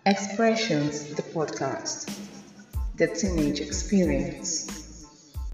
Expressions, the podcast, the teenage experience.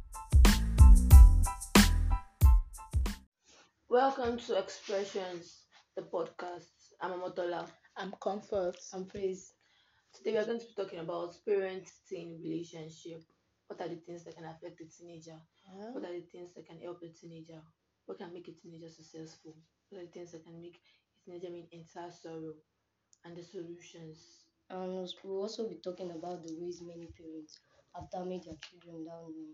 Welcome to Expressions, the podcast. I'm Amotola. I'm comfort. I'm Praise. Today we are going to be talking about parent-teen relationship. What are the things that can affect a teenager? What are the things that can help a teenager? What can make a teenager successful? What are the things that can make a teenager enter sorrow? And the solutions. And we'll also be talking about the ways many parents have damaged their children down the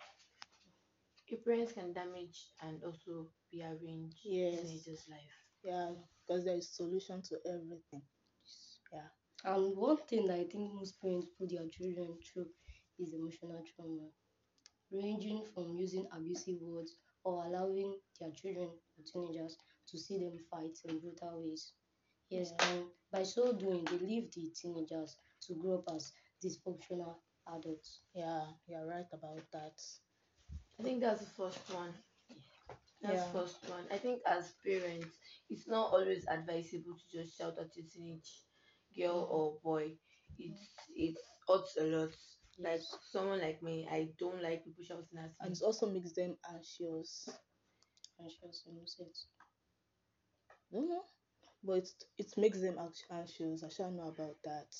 A parent can damage and also rearrange Yes. teenager's life. Yeah, because there is solution to everything. Yeah. And one thing that I think most parents put their children through is emotional trauma, ranging from using abusive words or allowing their children or teenagers to see them fight in brutal ways. Yes, and by so doing, they leave the teenagers to grow up as dysfunctional adults. Yeah, you're right about that. I think that's the first one. That's Yeah. first one. I think as parents, it's not always advisable to just shout at your teenage girl or boy. It hurts a lot. Like Yes. someone like me, I don't like people shouting at And me. it also makes them anxious. Anxious, innocent. Don't know. But it makes them anxious. I shall know about that.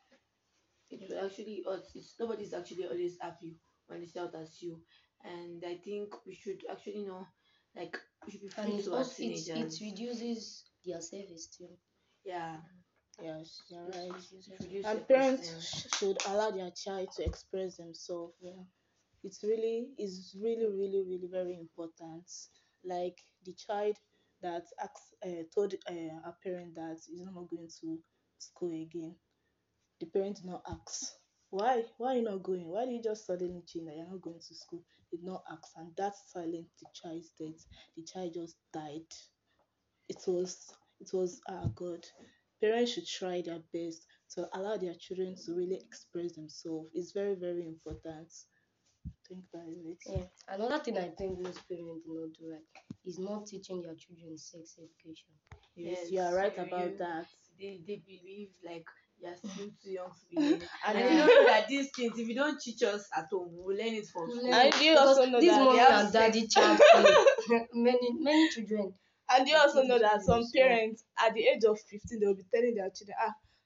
It will actually hurt. Nobody's actually always happy when they shout at you. And I think we should actually know, like we should be And free it to our also teenagers. it reduces their self-esteem. Yeah, Yes, you're It right. reduces it reduces And self-esteem. parents should allow their child to express themselves. Yeah. It's really very important. Like the child that told a parent that he's not going to school again. The parent did not ask why are you not going, why did you just suddenly change that you're not going to school. Did not ask, and that silenced the child's death. The child just died. It was God. Parents should try their best to allow their children to really express themselves. It's very important. I think that is it. Yeah. Another thing I think most parents do not do right is not teaching their children sex education. Yes, you are right you- about you- that. They believe like you're still too young to be learning. And And you don't know that these things, if you don't teach us at home, we'll learn it from school. And you also know this that mommy they have and daddy sex. child play. many children. And you also know that Teach some them parents at the age of 15 they will be telling their children,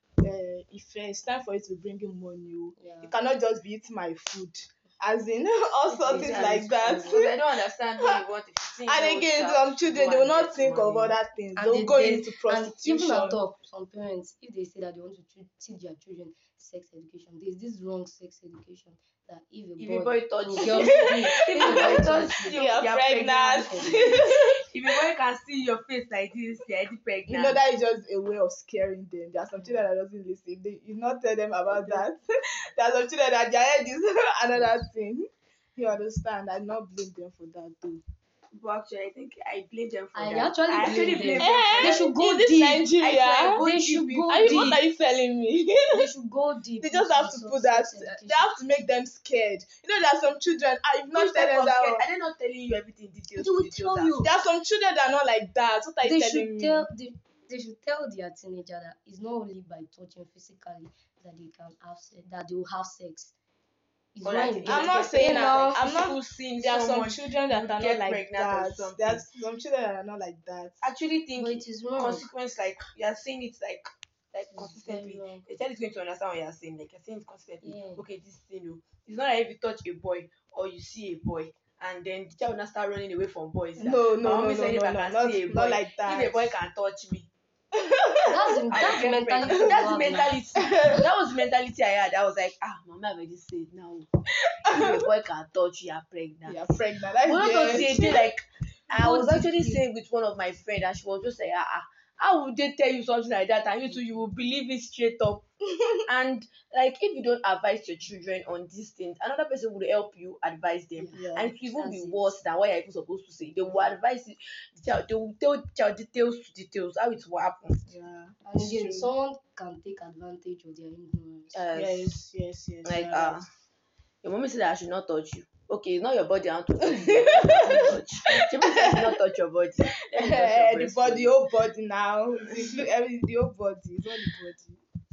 if it's time for you to bring in money, Yeah. you cannot just be eating my food. As in all sorts things like that. Because I don't understand why you want a 15 And again, some children they will not think of other things. And They'll go into and prostitution. even at all, some parents, if they say that they want to teach their children sex education, there's this wrong sex education that if If a boy touch you, girl- if a boy touch you, You're you're pregnant. If a boy can see your face like this, you're already pregnant. You know, that is just a way of scaring them. There are some children that doesn't listen. You not tell them about that. There are some children that their head is another thing. You understand? I not blame them for that though. But actually, I think I blame them for I that. actually I blame them. blame them for They that. should go in this deep. Nigeria. I swear, They deep should people. go What deep. are you telling me? They should go deep. They just into have to put that. sex education. They have to make them scared. You know, there are some children. I've not Which tell type them of that. scared? Are they not telling you everything details? They will details tell you. There are some children that are not like that. What are you They telling should me? tell they should tell their teenager that it's not only by touching physically that they can have that they will have sex. It's Or when like you in get I'm not like saying you're that. like I'm not. school seeing There are some someone children that would are not get like pregnant or that. something. There's some children that are not like that. actually think But it is wrong. consequence, like you're saying it like It's consistently. very wrong. The child is going to understand what you're saying. Like you're saying it consistently. Yeah. Okay, this thing, it's not like if you touch a boy or you see a boy and then the child will not start running away from boys. No, My mommy said if I not, can see a boy, like that. if a boy can touch me, That's the I get mentality. pregnant. you That's the have now. mentality. That was the mentality I had. I was like, mommy, I've already said now. If a boy can touch you, you're pregnant. You're pregnant. That's But not the to say, age. like I Go was actually deep. saying with one of my friends, and she was just like, how would they tell you something like that, and you will believe it straight up? And like, if you don't advise your children on these things, another person would help you advise them, Yeah, and it will even be that's it. worse than what you're even supposed to say. They will advise the child. They will tell the child details to details how it will happen. Yeah. And again, true. someone can take advantage of their ignorance. Yes. Like you're right. your mommy said that I should not touch you. Okay, it's not your body I want to touch. Touch. She said I should not touch your body. Let me touch your The breast body, for the you. whole body now. Include everything, the whole body. It's not the body.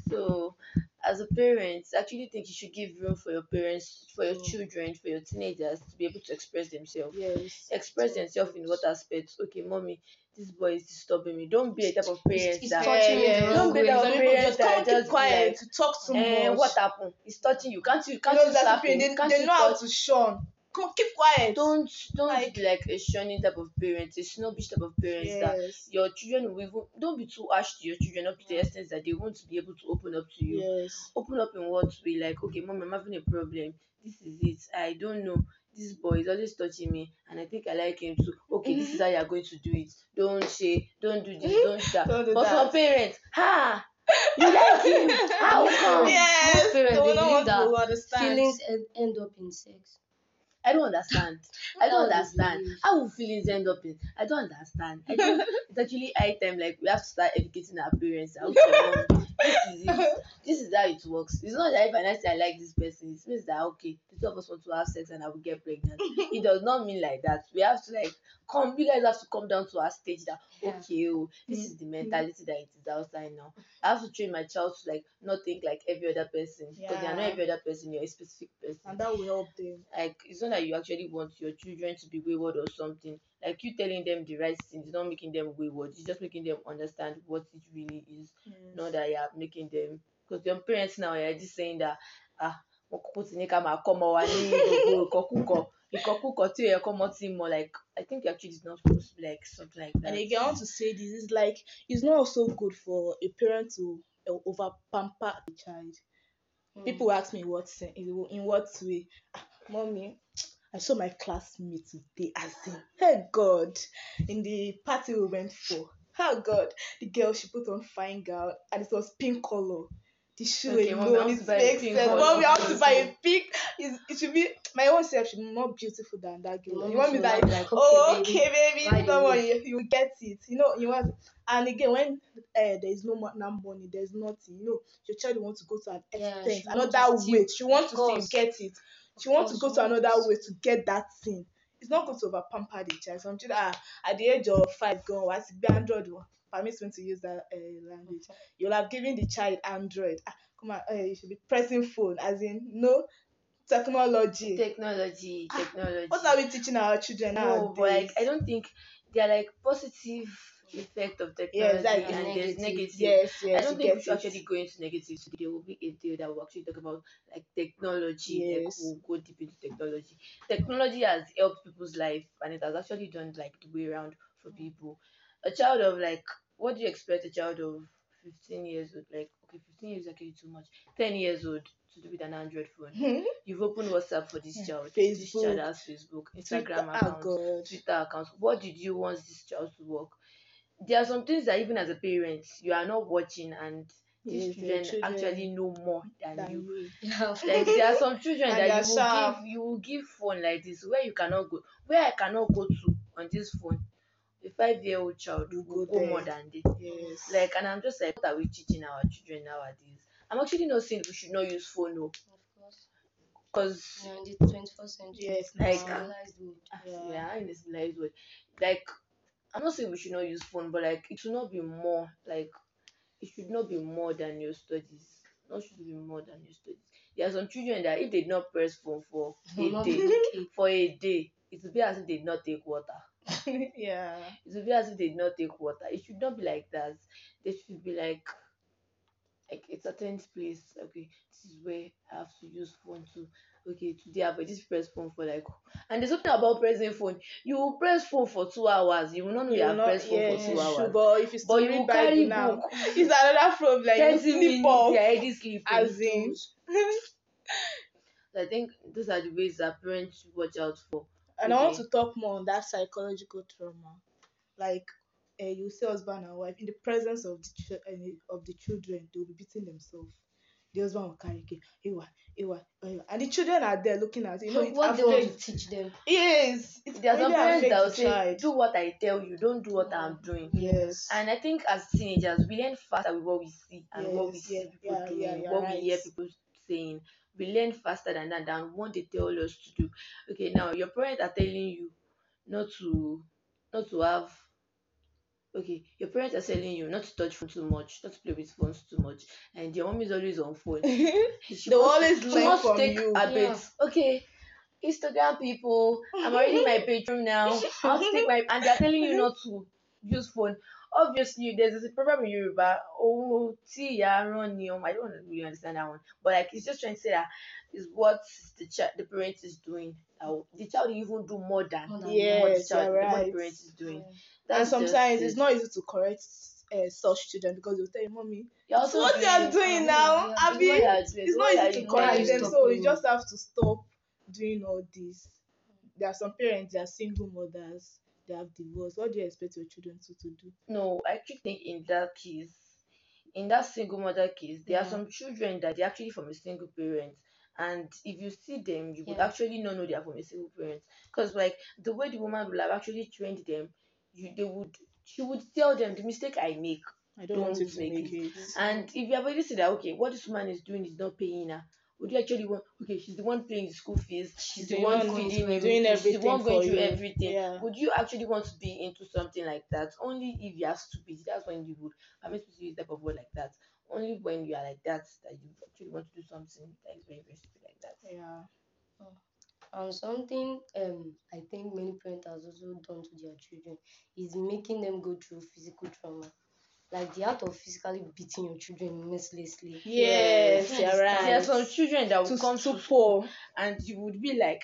So, as a parent, I actually think you should give room for your parents, for your Mm. children, for your teenagers to be able to express themselves. Yes. Express Of themselves in what course. aspects? Okay, mommy, this boy is disturbing me. Don't be a type of parents It's that touching me the Yes. don't wrong be the way. type Some of people parents just come that on, keep just be quiet. like, You talk too much. what happened? He's touching you. You Can't know you that slap people him? Can't they you know how touch? to shun. Come on, keep quiet. Don't Like be like a shunning type of parents, a snobbish type of parents that yes, your children will even don't be too harsh to your children up to the extent that they won't be able to open up to you. yes, Open up in what way? Like, okay, mom, I'm having a problem. This is it. I don't know. This boy is always touching me, and I think I like him too. Okay, this is how you are going to do it. Don't say, don't do this, don't do that. don't do But some that. parents, you like him? How Most come? parents, most Yes, they parents, will they not believe want that to understand. feelings end up in sex. I don't understand. I That's don't what they understand. believe. How will feelings end up in? I don't understand. I think it's actually high time. Like we have to start educating our parents. Okay, mom, this is it. This is how it works. It's not that if I say I like this person, it means that okay, the two of us want to have sex and I will get pregnant. It does not mean like that. We have to like come. You guys have to come down to our stage that Yeah. okay, oh, this is the mentality that it is outside now. I have to train my child to like not think like every other person because they are not Yeah, every other person. You're a specific person. and that will help them. Like it's not that you actually want your children to be wayward or something. Like you telling them the right thing is not making them wayward. It's just making them understand what it really is. Not Yes. that you're making them, because your parents now are just saying that wọn kúkú ti ní ká máa kọ́ ọmọ wa ní gbogbo ìkọkúkọ ìkọkúkọ tí ó yẹ kọ́ ọmọ tí ń mọ. Like I think actually it's not supposed to be like something like And that. again, I want to say this is like it's not also good for a parent to over pamper the child. People ask me in what way. Mommy, I saw my classmate today, as in, hey God, in the party we went for. Oh God, the girl she put on fine gown and it was pink color. The shoe Okay, mommy, I alone, want it to buy a makes pink sense. one. Mommy, I want to Okay. buy a pink. It should be my own self should be more beautiful than that girl. Mommy You want me should like, not be like, oh, okay, okay, baby, right don't away. worry, you get it. You know, you want. And again, when there is no more now money, there's nothing. You know, your child wants to go to an Yeah, extent, she want another to steal. way. She wants Of to see you course, get it. She of wants to course, go she to want to another way to get that thing. It's not good to over pamper the child. Some children at the age of 5 going, what's the Android one? Permits me to use that language. You'll have given the child Android. Come on, you should be pressing phone, as in no technology. Technology. What are we teaching our children No, but like nowadays? I don't think there are like positive effect of Yeah, technology exactly. and there's negative. Yes, I yes, don't you think we get should it. actually go into negative today. There will be a day that will actually talk about like technology. Like Yes. we'll go deep into technology. Technology has helped people's life and it has actually done like the way around for people. A child of like what do you expect a child of 15 years old? Like okay, 15 years is actually too much. 10 years old to do with an Android phone. You've opened WhatsApp for this child. This child Facebook, has Facebook, Twitter. Instagram Oh account, God. Twitter account. What did you want this child to work? There are some things that even as a parent you are not watching, and these Yes, your children actually know more than you. you. yeah, of Like course. there are some children And that they are sharp. you will give phone like this where you cannot go, where I cannot go to on this phone. A 5-year-old child You will go go there. more than they. Yes. Like, and I'm just like, what are we teaching our children nowadays? I'm actually not saying we should not use phone, no, Of course. because Yeah, in the 21st century, Yes, like now. civilized world. Yeah. we are in this civilized world. Like, I'm not saying we should not use phone, but like it should not be more. Like it should not be more than your studies. Not should be more than your studies. There are some children that if they did not press phone for Will a not day, be okay. it will be as if they did not take water. Yeah. It will be as if they did not take water. It should not be like that. They should be like a certain place. Okay, this is where I have to use phone to. Okay, today I've already press phone for like, and there's something about pressing phone. You will press phone for 2 hours. You will not know you You will have not. pressed phone for Yes, two it's true. hours. But if you But still you read will carry Bible now, book. it's another problem. You 30 sleep minutes, off. you're already sleeping. As in. So I think those are the ways that parents should watch out for. And I want Okay. to talk more on that psychological trauma. Like, you see husband and wife in the presence of of the children, they will be beating themselves. The husband will carry cake, ewa, ewa, ewa. And the children are there looking at it. You know, it What they want to affects. teach them. Yes, it There are some really parents that will affects the say, child. do what I tell you, don't do what I'm doing. Yes. And I think as teenagers, we learn faster with what we see and what we Yes. Yeah. see people Yeah. doing, You're what we right. hear people saying. We learn faster than what they tell us to do. Okay, now your parents are telling you not to not to have okay, your parents are telling you not to touch phone too much, not to play with phones too much, and your mom is always on phone. She They will wants to always she learn wants to from take you. a bit. Yeah. Okay, Instagram people, I'm already in my bedroom now. I want to take my and they're telling you not to use phone. Obviously, there's a proverb in Yoruba. Oh, tia run you. I don't really understand that one, but like it's just trying to say that is what the parent is doing. The child even do more than More than what that. Yes, you're what the right. parent is doing. Yeah. And That's just sometimes it's it. not easy to correct such children because they'll tell you, mommy, You're it's also what you're doing. doing Mommy, now, yeah. It's what Abby. you're doing. It's So not what are easy to you Why are correct you them, learning? so you stopping me? just have to stop doing all this. There are some parents, they are single mothers, they have divorced. What do you expect your children to do? No, I actually think in that case, in that single mother case, there are Yeah. some children that they're actually from a single parent. And if you see them, you would Yeah. actually not know they are from a single parent. Because like the way the woman will have actually trained them, she would tell them the mistake I make, I don't want don't you to make make it. it. And if you have already said that, okay, what this woman is doing is not paying her, would you actually want, okay, she's the one paying the school fees, she's She's the the one one Doing going feeding through you, doing she's everything. the everything one going for through you. everything, Yeah. would you actually want to be into something like that? Only if you are stupid, that's when you would, I'm not supposed to use type of word like that. Only when you are like that you actually want to do something that is very, very stupid like that. Yeah. And something I think many parents has also done to their children is making them go through physical trauma. Like the act of physically beating your children mercilessly. Yes, Yes, At the you're there are right. start. some children that will To come to school stupor. and you would be like,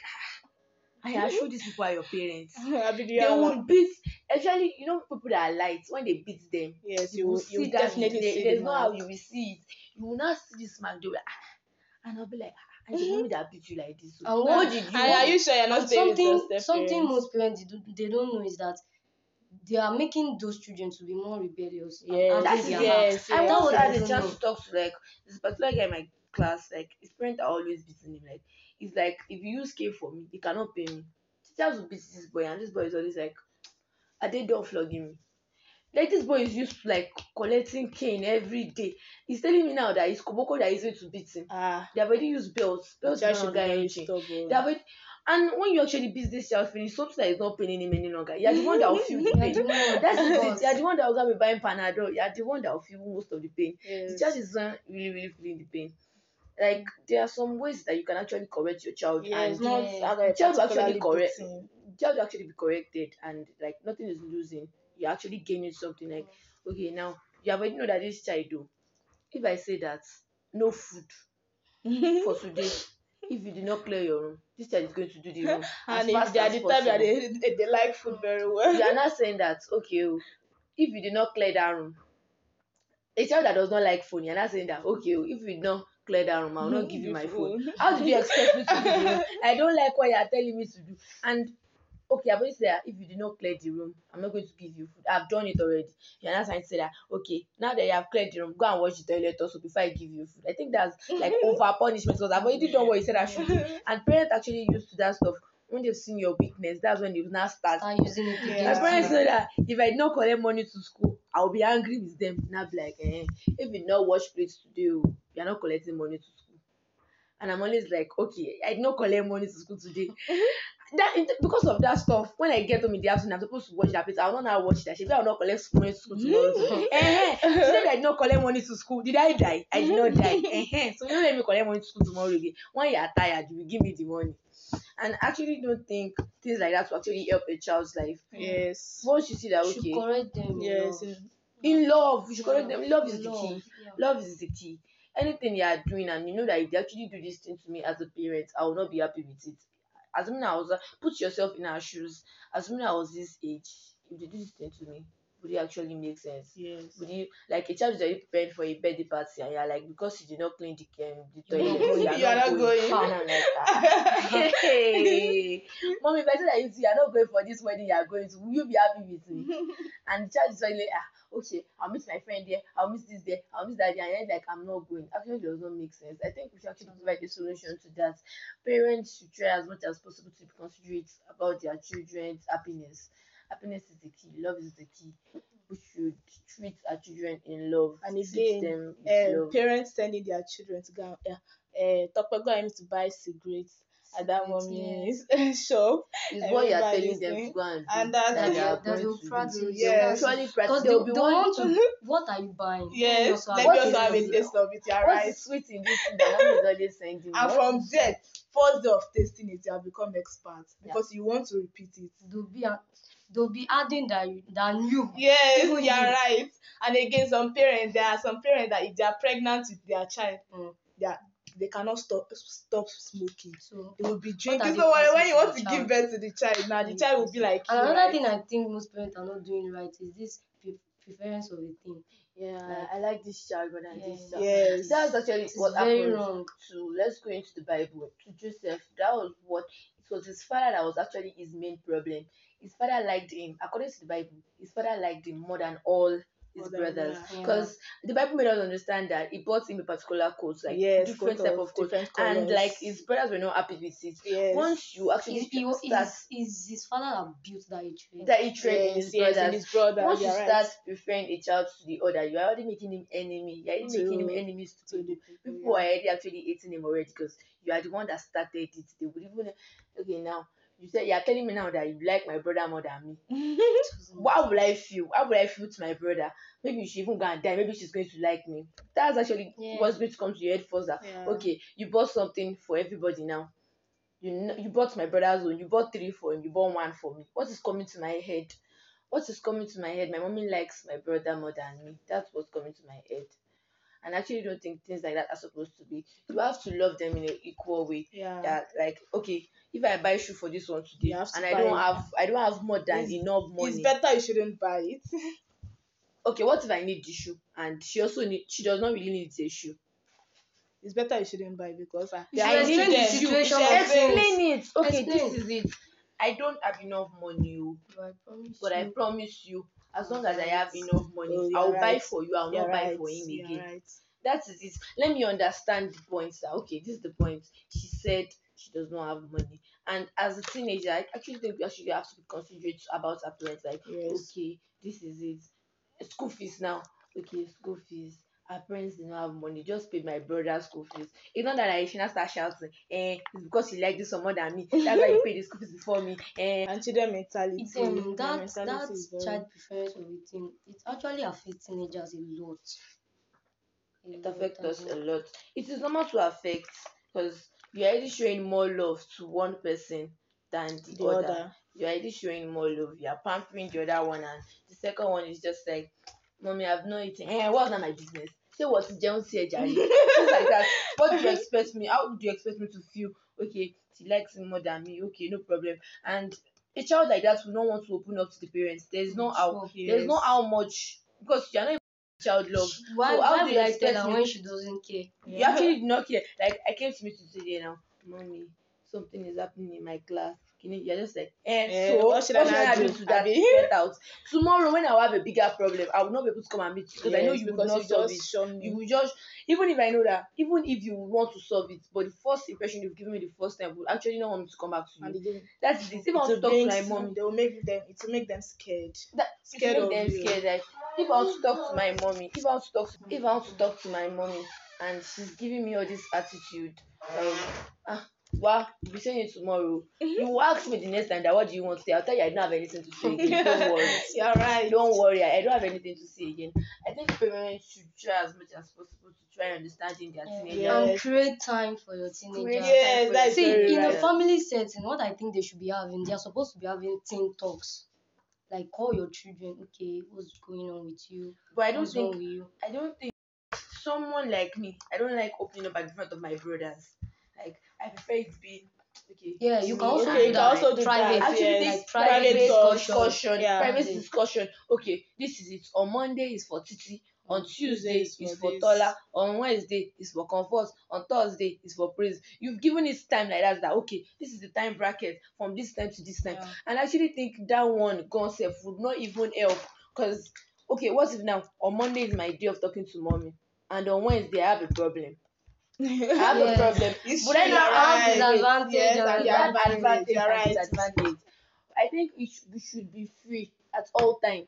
I am sure these people are your parents. Abby, do you They have would beat, especially people that are light, when they beat them, yes, you will you see that definitely see the there's no how mark. you will see it. You will not see this mark, they will and I'll be like, and your mommy that beat you like this. So And what one did you And are do? you sure you're not and staying with your something step-parents? most parents they don't know is that they are making those children to be more rebellious and Yes, That harden is their it. hearts. yes, I yes, once That's what had they a yes. don't chance know. to talk to like this particular guy in my class. Like his parents are always beating him. Like it's like if you use K for me, he cannot pay me. Teachers will beat this boy, and this boy is always like, "Are they done flogging me?" Like this boy is used to like collecting cane every day. He's telling me now that it's Koboko that is going to beat him. Ah, They have already used belts. the Belts is child no should longer be very anything. They have stubborn. already, and when you actually beat this child finish, something that is not paining him any longer. You're the one that will feel the You are pain. the one, That of is it. You're course. the one that will be buying Panadol. You're the one that will feel most of the pain. The child Yes, is not really, really feeling the pain. Like there are some ways that you can actually correct your child, yes, and not Yeah. the child will actually particularly correct. beating. The child will actually be corrected, and like nothing is losing. You're actually gaining something. Like okay, now you already know that this child do. If I say that no food for today, if you do not clear your room, this child is going to do the room as And if fast they are as the type that possible. they like food very well. You are not saying that okay, if you did not clear that room, a child that does not like phone, you're not saying that okay, if you did not clear that room, I will not give you Give my phone. food. How did you expect me to do the room? I don't like what you are telling me to do. And okay, I've already said that if you did not clear the room, I'm not going to give you food. I've done it already. You're not trying to say that okay, now that you have cleared the room, go and wash the toilet also before I give you food. I think that's like over punishment because I've already done what you said I should do. And parents actually used to that stuff. When they've seen your weakness, that's when they will now start. Start using it My against Yeah. parents you. know that if I did not collect money to school, I'll be angry with them. Now be like, if you did not wash plates today, you're not collecting money to school. And I'm always like, okay, I did not collect money to school today. Because of that stuff, when I get home in the afternoon, I'm supposed to wash that plate. I will not now wash that. Maybe I will not collect money to school tomorrow. Today, today I did not collect money to school. Did I die? I did not die. So you don't let me collect money to school tomorrow again. When you are tired, you will give me the money. And I actually don't think things like that will actually help a child's life. Yes. Once you see that, Should okay, correct them in Yes. love. in love, you should correct Yeah. them. Love is In the love. key. Yeah. Love is the key. Anything you are doing, and you know that if they actually do this thing to me as a parent, I will not be happy with it. Assuming I was, put yourself in our shoes. Assuming I was this age, if they do this thing to me, would it actually make sense? Yes. Would you like a child is already prepared for a birthday party, and you're like, because you did not clean the You're not toilet, going. you are You are not not going. going. And I'm like, hey, mommy, if I say that you are not going for this wedding, you are going to, will you be happy with me? And the child is like, okay, I'll meet my friend there, I'll miss this there, I'll miss that there, and then like I'm not going. Actually, it does not make sense. I think we should actually provide a solution to that. Parents should try as much as possible to be considerate about their children's happiness. Happiness is the key, love is the key. We should treat our children in love, And treat again, them with love. parents sending their children to go Tope, go ahead to buy cigarettes. at that mommy's shop. It's what you are telling Everybody's them to doing, go and do and that that they are that going they'll to do. practice. Yes. Usually practice. Because There will be they one. want to. What are you buying? yes, let What me is also have a it? taste of it. You're What's right. sweet in this thing that mommy is always sending me? And What from is there, first day of tasting it, you have become expert Yeah. because you want to repeat it. They'll be adding that new. Yes, Even you're you. right. And again, there are some parents that if they are pregnant with their child, they cannot stop smoking. So They will be what drinking. are they So when passing you to want the to child? give birth to the child, now the child will be like you, And another right? thing I think most parents are not doing right is this preference of a thing. Yeah, Like, I like this child more than this child. Yes. That's actually It's what very happened wrong. to, let's go into the Bible, to Joseph. That was what, it was his father that was actually his main problem. His father liked him, according to the Bible, his father liked him more than all his Other, brothers. yeah. Because the Bible made us understand that he bought him a particular coat, like Yes, different coat type of of coat. different And colours. like his brothers were not happy with it. Yes. Once you actually start Is his father that built that hatred? that he trained in his Yes, in brothers. his brother. Once you You're start right. preferring a child to the other, you're already making him enemy. You're already making him To- enemies to to the people. people, People are yeah. already actually hating him already because you are the one that started it. They would even, okay, now you say you're telling me now that you like my brother more than me. How will I feel? How will I feel to my brother? Maybe she even gonna die. Maybe she's going to like me. That's actually what's going to come to your head first. That Yeah. okay, you bought something for everybody now. You bought my brother's own. You bought 3 for him. You bought 1 for me. What is coming to my head? What is coming to my head? My mommy likes my brother more than me. That's what's coming to my head. And I actually don't think things like that are supposed to be. You have to love them in an equal way. Yeah. That like, okay, if I buy shoe for this one today You have to and buy I don't have more than enough money. It's better you shouldn't buy it. Okay, what if I need the shoe and she does not really need the shoe? It's better you shouldn't buy because You I should need explain the them. situation You of should explain. Explain it. Okay, Explain. this is it. I don't have enough money, but I promise you, as long as I have enough money, Oh, I'll you're buy right. for you. I'll You're not buy right. for him You're again. right. That is it. Let me understand the point. That okay, this is the point. She said she does not have money, and as a teenager, I actually think we actually have to be considerate about our parents. Like, Yes. okay, this is it. School fees now. Okay, school fees. Our parents did not have money. Just paid my brother's school fees. It's not that I should not start shouting. It's because you like this one more than me. That's why you paid the school fees before me. And children mentality. That is very... child preference of a thing, it actually affects teenagers a lot. It affects us a lot. It is normal to affect because you're already showing more love to one person than the other. You're already showing more love. You're pampering the other one, and the second one is just like, Mommy, I've not eaten. What's not my business? Say what Jones here, Jerry. Things like that. What do you expect me? How do you expect me to feel? Okay, she likes him more than me. Okay, no problem. And a child like that will not want to open up to the parents. There's no how much, because you're not even child love. Why how do you will I expect tell her me? when she doesn't care? You actually did not care. Like I came to meet you today now, Mommy, something is happening in my class. You're just like, so what should I do do to that? Abi? Get out. Tomorrow when I have a bigger problem, I will not be able to come and meet you because I know Yes, you would because not you solve just it. show me. You will just, even if I know that, even if you want to solve it, but the first impression you've given me the first time would actually not want me to come back to And you. again, That's it. If I want to talk to my mommy, they will make them. It will make them scared. Scared of them you. scared. Like if I want to talk to my mommy, if I want to talk to my mommy, and she's giving me all this attitude, well, you'll be saying it tomorrow. You will ask me the next time that what do you want to say? I'll tell you I don't have anything to say again. Don't worry. You're right. Don't worry, I don't have anything to say again. I think parents should try as much as possible to try understanding their teenagers. And create time for your teenager. Yes, that's See, very in right. a family setting, what I think they should be having, they are supposed to be having teen talks. Like call your children, okay, what's going on with you? But I don't What's wrong with you? someone like me, I don't like opening up at the front of my brothers. Like I prefer it being okay. Yeah, you can also Okay, do you can that. also do Private, that. Actually, Yes. this like private discussion, Yeah. private discussion. Okay, this is it. On Monday is for Titi. On Tuesday is for this. Tola. On Wednesday is for Comfort. On Thursday is for Praise. You've given it time like that. That okay, this is the time bracket from this time to this time. Yeah. And I actually think that one concept would not even help. Because okay, what if now on Monday is my day of talking to mommy, and on Wednesday I have a problem. I have a problem. But then I have disadvantage. Yes, and advantage you're and right. disadvantage. I think we should be free at all time.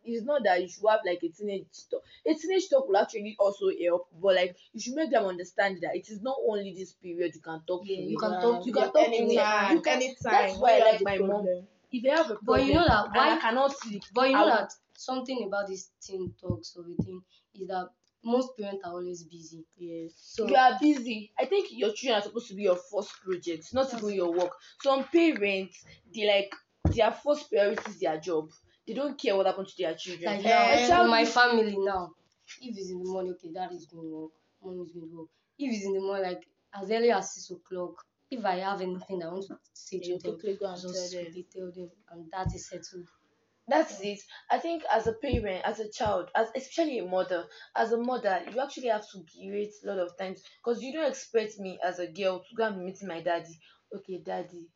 it's not that you should have like a teenage talk. A teenage talk will actually also help, but like you should make them understand that it is not only this period you can talk Yeah, to you me. can talk You to can them talk to me. You anytime. can. That's Anytime when why you I have like the my mom. problem. If I have a But you problem know that and I why? cannot sleep, But you I know will. that something about this teen talks of a thing is that most parents are always busy. Yes. You So are busy. I think your children are supposed to be your first project, not that's even it. your work. Some parents, they like their first priority is their job. They don't care what happened to their children. Like A now, Um, in child my is family now, if it's in the morning, okay, dad is going to work, mom is going to work. If it's in the morning, like as early as 6 o'clock, if I have anything I want to say to you them, quickly go I and tell just them. quickly tell them, and that is settled. that's it. I think as a parent, as a child, as especially a mother, as a mother, you actually have to create a lot of times because you don't expect me as a girl to go and be meeting my daddy. Okay, daddy,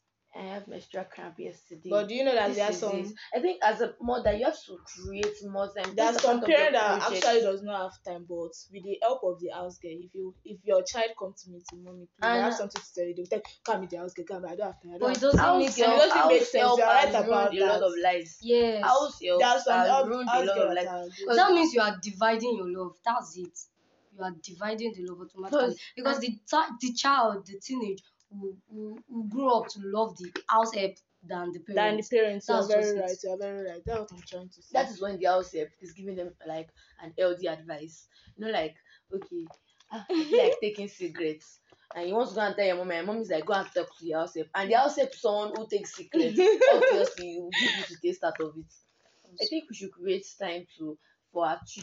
I have menstrual cramp yesterday. But do you know that This there are is it. some I think as a mother, you have to create more time. there Those are are part some of your parents that project. actually does not have time, but with the help of the house girl, if your child comes to me to mommy, please, I have And something to tell you, they will tell you, come with the house girl, come, I don't have time, I don't But it have time. doesn't make And it sense. doesn't make house sense. help You are right has ruined about a lot that. of lives. Yes, House There help are some has ruined a house lot of girl lives. that are good. Because that means you are dividing your love. That's it. You are dividing the love automatically because the child, the teenage, will grow up to love the house help than the Than the parents. parents, you are That's just very it. right. You are very right. That's what I'm trying to say. that is when the house help is giving them like an healthy advice. Like, okay, I feel like taking cigarettes. And you want to go and tell your mom, and your mom is like, go and talk to the house help. And the house help is someone who takes cigarettes. Obviously, he will give you to taste out of it. I think we should create time to for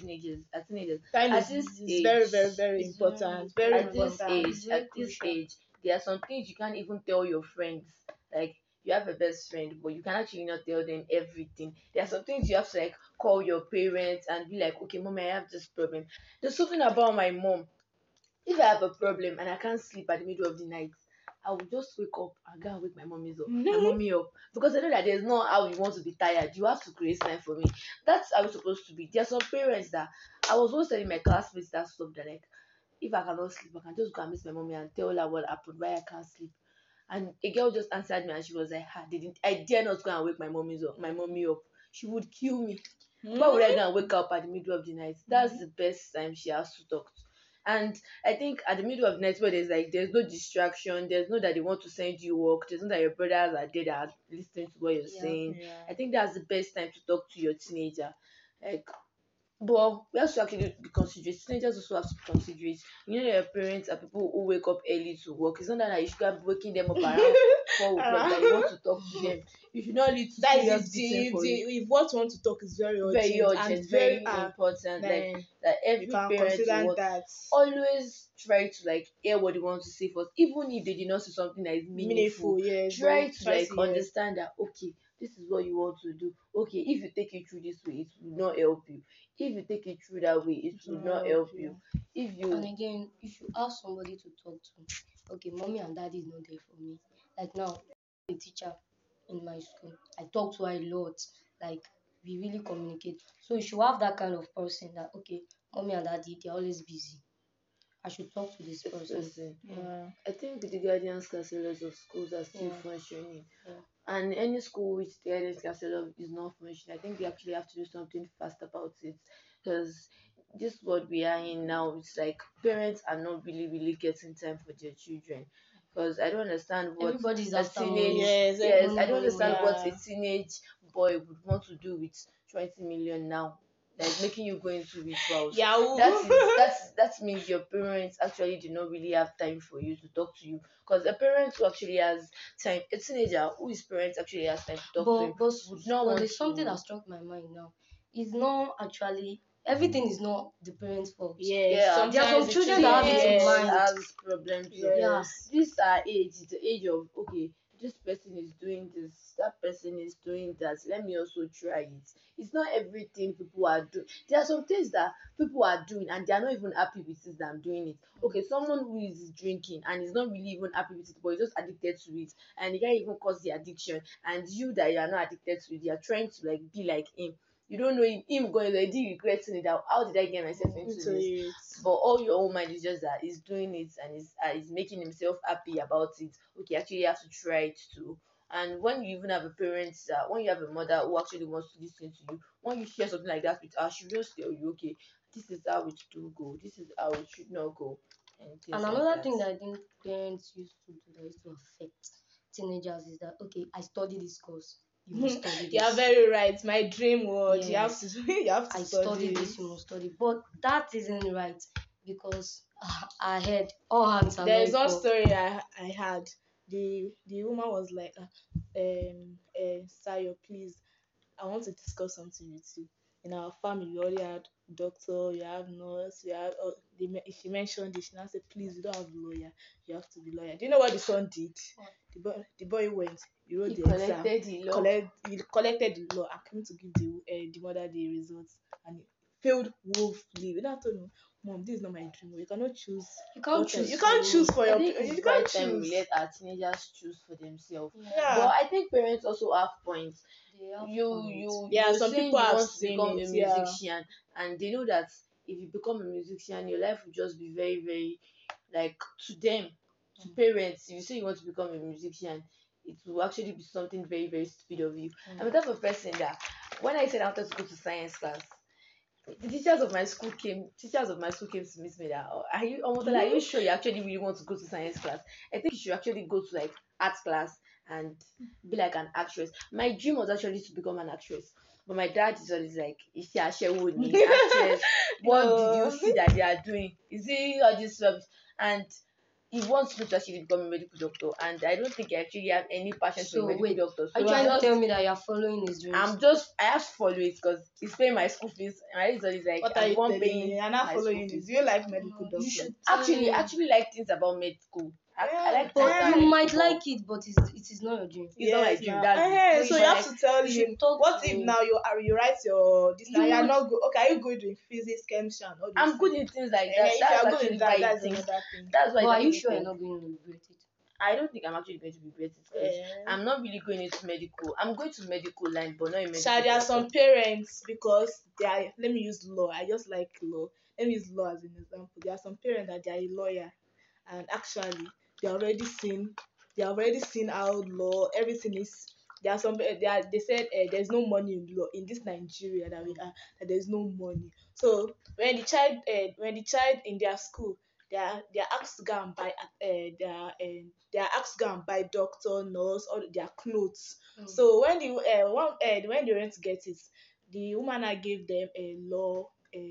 our teenagers Time at is, this is age. very, very, very It's very important. Very At important. this important. age, It's very at this crucial. age, there are some things you can't even tell your friends. Like you have a best friend, but you can actually not tell them everything. There are some things you have to like call your parents and be like, okay, mommy, I have this problem. There's something about my mom. If I have a problem and I can't sleep at the middle of the night, I will just wake up and go and wake my mommy up because I know that there's no how you want to be tired. You have to create time for me. That's how it's supposed to be. There are some parents that I was always telling my classmates that stuff that like if I cannot sleep, I can just go and miss my mommy and tell her what happened, why I can't sleep. And a girl just answered me and she was like, didn't I dare not go and wake my mommy up. She would kill me. Why would I go and wake up at the middle of the night? That's the best time she has to talk to. And I think at the middle of the night where there's no distraction, there's no that they want to send you work, there's no that your brothers are there that are listening to what you're Yeah. saying. Yeah. I think that's the best time to talk to your teenager. Like but we have to actually be considerate. Teenagers also have to be considerate. You know, your parents are people who wake up early to work. It's not that you should be waking them up around 4 o'clock that you want to talk to them. You should not lead to That is serious beating for you. if what you want to talk is very Very urgent and urgent, very very important. Like then that you every can parent consider will that always try to like hear what they want to say first, even if they did not say something that is meaningful. meaningful, yes, Try but to try like to hear. understand that okay, this is what you want to do. Okay, if you take it through this way, it will not help you. If you take it through that way, it It will will not help help you. you. If And you again, you should have somebody to talk to. Okay, mommy and daddy is not there for me. Like now, a teacher in my school, I talk to her a lot. Like we really communicate. So you should have that kind of person that okay, mommy and daddy they're always busy. I should talk to this this person. person, Yeah. I think the guidance counselors of schools are still Yeah, functioning. yeah. And any school which the guidance counselor is not functioning, I think we actually have to do something fast about it. Because this world we are in now, it's like parents are not really getting time for their children. Because I don't understand what Everybody's a after money. teenage Yes, yes, Money, I don't money, understand money. what a yeah. teenage boy would want to do with 20 million now. Like making you go into rituals. Yahoo. That means your parents actually do not really have time for you to talk to you. Because a parent who actually has time, a teenager who his parents actually has time to talk to him But but would not but want there's something to. that struck my mind now. It's not actually everything is not the parents' fault. Yes, Yeah, There are some sometimes the children children, that have it in teenagers yes, mind. has problems too. Yeah, yes. This our age is the age of okay, this person is doing this, that person is doing that, let me also try it. It's not everything people are doing. There are some things that people are doing and they are not even happy with it that I'm doing it. Okay, someone who is drinking and is not really even happy with it but is just addicted to it and he can't even cause the addiction, and you that you are not addicted to it, you are trying to like be like him. You don't know him going already regretting it, that how did I get myself into Into this? it. But all your own mind is just that he's doing it and he's making himself happy about it. Okay, actually you have to try it too. And when you even have a parent that when you have a mother who actually wants to listen to you, when you share something like that with her, she will just tell you, okay, this is how it do go, this is how it should not go, and And things like another that. thing that I think parents used to do that used to affect teenagers is that, okay, I study this course, you must study You are this. very right. My dream was you have to Yes, you have to I study study it. this, you must study. But that isn't right because I heard all hands are There not is one equal. story I had. The woman was like, Sayo, please, I want to discuss something with you. In our family, we already had doctor, you have nurse, you have. If she mentioned this, she now said, please, you don't have lawyer, you have to be lawyer. Do you know what the son did? The boy went, he wrote He the exam, collected the law. he collected the law, and came to give the mother the results, and he failed woefully. We now told him, Mom, this is not my dream. You cannot choose You can't you choose for can't choose me. for I your think you it's can't right time we choose. let our teenagers choose for themselves. Yeah, But Yeah. I think parents also have points. they have You points. you Yeah, you're some saying people you have want to seen become it. a Yeah. musician, and they know that if you become a musician, your life will just be very, very, like, to them, to parents. If you say you want to become a musician, it will actually be something very, very stupid of you. I'm the type of person that when I said I wanted to go to science class, the teachers of my school came to meet me that, oh, are you sure you actually really want to go to science class? I think you should actually go to like art class and be like an actress. My dream was actually to become an actress, but my dad is always like, "Is she actress? What did you No. see that they are doing? Is it all this stuff?" And he wants me to actually become a medical doctor, and I don't think I actually have any passion for a So medical wait, doctor. are you So trying to tell me that you're following his dreams? I have to follow it because he's paying my school fees. And my reason is like What are I'm the you one telling paying me? You're not my school following it. fees. Do you like medical No, you doctor? should tell I me. actually like things about medical. I Yeah. like things But that are you medical, might but like it, but it is not your dream. it's not my Yes, dream. now. That's it. But So you you But have like, to tell you should him. talk What to if him. now you write your this now You you are would not good? Okay, are you good in physics, chemistry, and all those I'm good things? in things like that. If you That's are good in actually why that, he that's thinks. another thing. That's why but he are you actually sure you're thinks. not going to regret it? I don't think I'm actually going to regret it because Eh. I'm not really going into medical. I'm going to medical line, but not a Sha, medical there are doctor. some parents because they are. Let me use law. I just like law. Let me use law as an example. There are some parents that they are a lawyer, and actually they already seen how law everything is. There are some they said there's no money in law in this Nigeria that we are, that there's no money. So when the child in their school, they are asked to go and buy they are asked to go and buy doctor, nurse, all their clothes. So when they went to get it, the woman now gave them a law,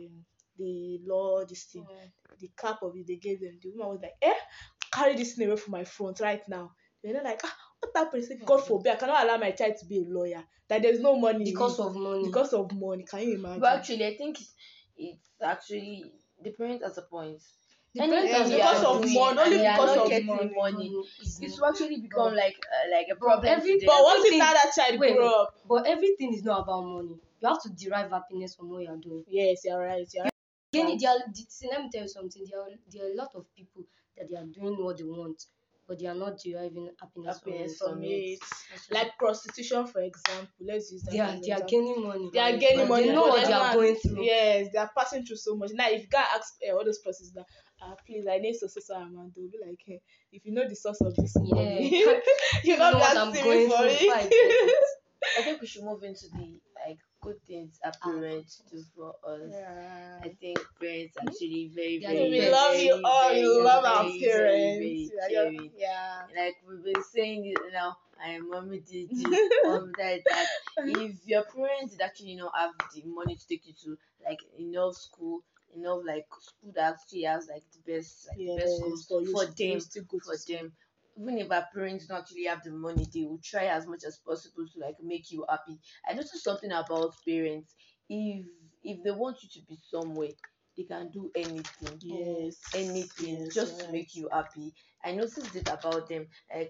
the law this thing, the cap of it they gave them. The woman was like, carry this thing away from my front right now. They're not like, what happened? Say, God forbid, I cannot allow my child to be a lawyer. That there's no money in Because it. of money. Because of money. Can you But imagine? actually, I think it's actually the parent has a point. The parent Yes, has Anything a they because are of point. doing money, and only they are because not of getting money. money, Money is it will actually become but like a but problem to every them. But what if everything now that child wait grow wait up? but everything is not about money. You have to derive happiness from what you are doing. Yes, you're right. You're Again, right. see, let me tell you something. There are a lot of people that they are doing what they want, but they are not deriving happiness from Happiness it. from it. That's just Like prostitution, for example. Let's use that as an they are example. gaining money, They are gaining but they money, know but what they they don't are have. going through. Yes, they are passing through so much. Now, if you go ask all those persons that, please, I need so amount, they'll be like, hey, if you know the source of this money, Yeah, you you know not be what I'm asking me going for through before I get it. it. I think we should move into the like good things our Ah, parents do for us. Yeah. I think parents actually very, they are the very, We love best. you very, all. We They very, are the love our very, best. very, parents. very Yeah, caring. yeah. Like we've been saying it now, I am mommy did this, mom that. If your parents did actually not have the money to take you to like enough school, enough like school that actually has like the best Yes, schools for you, for you them, still go to for school. them. Even if our parents don't actually have the money, they will try as much as possible to like make you happy. I noticed something about parents. If they want you to be somewhere, they can do anything, Yes, anything yes, just you're to right. make you happy. I noticed it about them. Like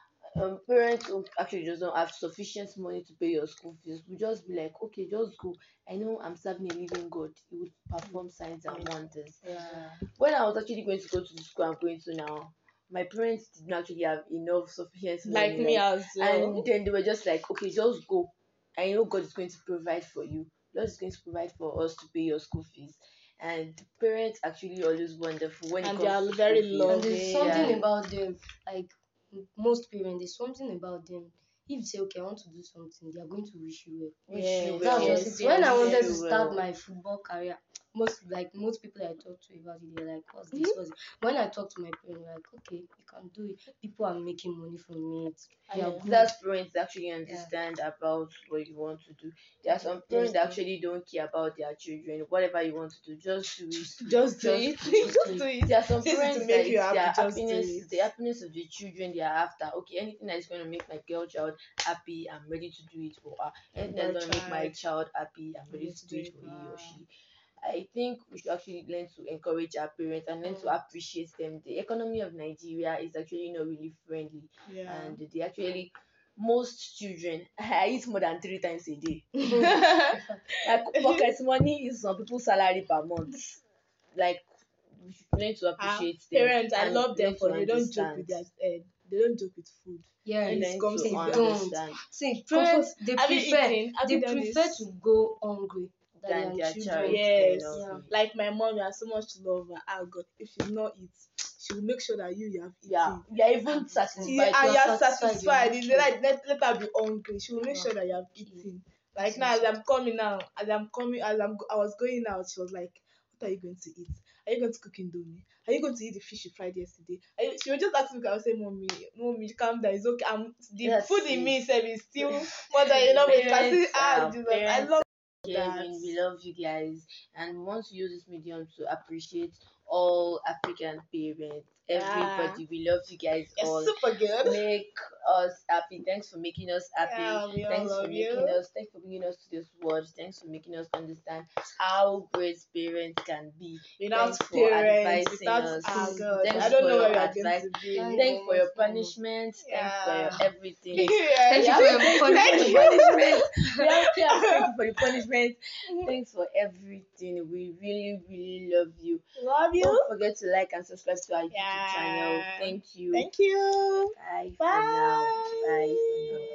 parents who actually just don't have sufficient money to pay your school fees will just be like, okay, just go. I know I'm serving a living God. He would perform signs and wonders. Yeah. When I was actually going to go to the school I'm going to now, my parents did not actually have enough sufficient Like money, me like, as well. and then they were just like, okay, just go. I know God is going to provide for you. God is going to provide for us to pay your school fees. And parents actually always wonderful when it And they comes are to very school fees. And there's Yeah. something loving. about them, like most parents, there's something about them. if you say, okay, I want to do something, they are going to wish you well. Wish you Yes, well. That's just yes, it. So when I yes, wanted Wish to yes. you start well. my football career, most people I talk to about it, they're like, "What's this? Mhm. What's it?" When I talk to my parents, they're like, "Okay, you can do it. People are making money from it. They are Yeah. good." That's parents actually Yeah, understand about what you want to do. There are some there's parents that the actually don't care about their children. Whatever you want to do, just do it. just do it. Just do Just it. do it. Just do Just do it. it. There are some This is to parents that make you it's happy. their Just do happiness, it. the happiness of the children they are after. Okay, anything that is going to make my girl child happy, I'm ready to do it for her. Anything that's Boy going to make my child, child happy, I'm I'm ready going to to do do it it for for he or her. she. I think we should actually learn to encourage our parents and learn to Mm. appreciate them. The economy of Nigeria is actually not really friendly, Yeah. and they actually most children I eat more than 3 times a day. In fact, My pocket money is some people's salary per month. Like we should learn to Ah, appreciate them parents, I and love them learn to for they don't joke with understand. their they don't joke with food when it yes, Learn comes to to they their don't. understand See, comfort. parents, they Have you prefer eaten? Have they you done prefer this? to go hungry than than their their children. child going Yes. Yeah, hungry. Like my mom, you have so much love her. Ah God, if you not eat, she will make sure that you have Yeah, eaten. you're even eating. Yeah, satisfied and You are with you're satisfied. You are satisfied. okay. Let her be hungry. She will make You are sure that you have okay. eaten. That's Like now, just as it. I'm coming now, I was going out. She was like, "What are you going to eat? Are you going to cook indomie? Are you going to eat the fish you fried yesterday?" She was just asking me. I was saying, "Mommy, calm down. It's okay. The that's food in it. me itself is still more than enough. You can see, Jesus, I Parents love are that." caring. We love you guys, and we want to use this medium to appreciate all African parents, Yeah, everybody. We love you guys it's all. super good. Make us happy. Thanks for making us happy. Yeah, we all love you. Thanks for bringing us to this world. Thanks for making us understand how great parents can be. Without Thanks for parents, advising without us. God, Thanks I don't for know your where we are going advice. to be. Thank Thanks for your goodness. punishment. Thanks for your Yeah. everything. Yeah, Thank we you have for your Thank you for thank the punishment. you. punishment. Thank you for the punishment. Thanks for everything. We really, really love you. Love you. Don't forget to like and subscribe to our YouTube channel. Yeah. Thank you. Thank you. Bye for now. Bye for Bye. now.